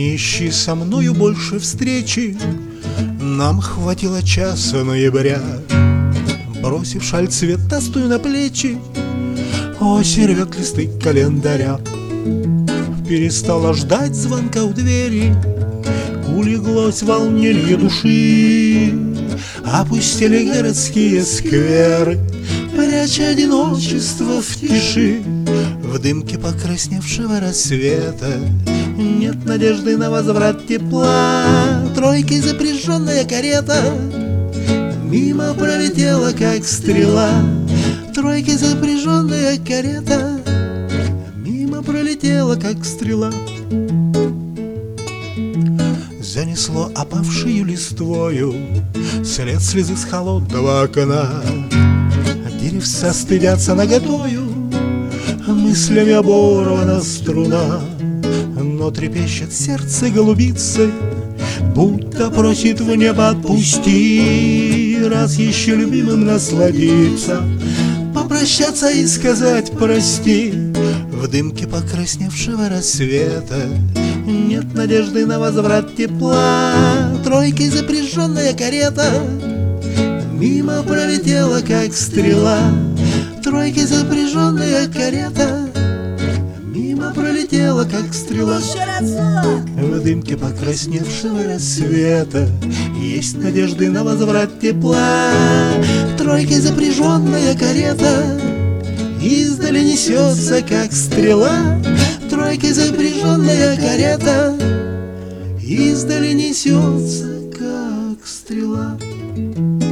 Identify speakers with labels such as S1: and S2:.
S1: Не ищи со мною больше встречи, нам хватило часа ноября. Бросив шаль цветастую на плечи, осень рвет листы календаря. Перестала ждать звонка у двери, улеглось волнение души. Опустили городские скверы, пряча одиночество в тиши. В дымке покрасневшего рассвета нет надежды на возврат тепла. Тройкой запряженная карета мимо пролетела, как стрела. Тройкой запряженная карета мимо пролетела, как стрела. Занесло опавшую листвою след слезы с холодного окна. Деревца стыдятся наготою, мыслями оборвана струна. Но трепещет сердце голубицы, будто просит в небо: отпусти, раз еще любимым насладиться, попрощаться и сказать прости. В дымке покрасневшего рассвета нет надежды на возврат тепла. Тройкой запряженная карета мимо пролетела, как стрела. Тройкой запряженная карета мимо пролетела, как стрела. В дымке покрасневшего рассвета есть надежды на возврат тепла. Тройкой запряженная карета издали несется, как стрела. Тройкой запряженная карета издали несется, как стрела.